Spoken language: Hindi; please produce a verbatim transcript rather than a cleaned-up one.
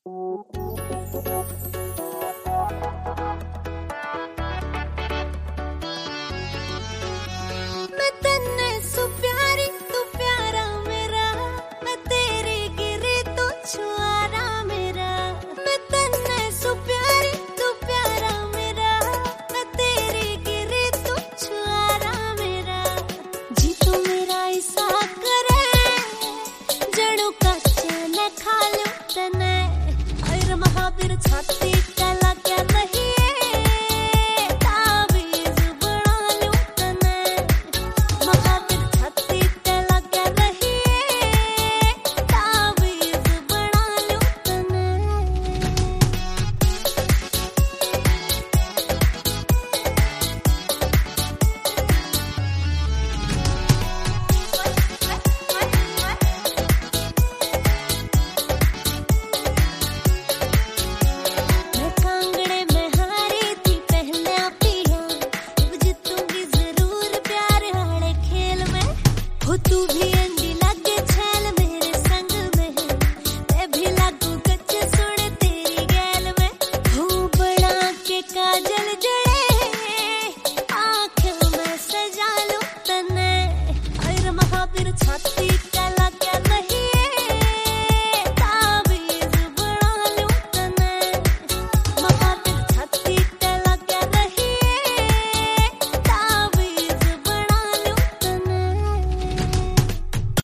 मैं तन्ने सु प्यारी तू प्यारा मेरा, मैं तेरे गिरे तो छुआरा मेरा। मैं तन्ने सु प्यारी तू प्यारा मेरा, मैं तेरे गिरे तो छुआरा मेरा। जी तू मेरा ऐसा करे जड़ों का चैन खा लो तने, और महावीर छाती चला क्या नहीं तू भी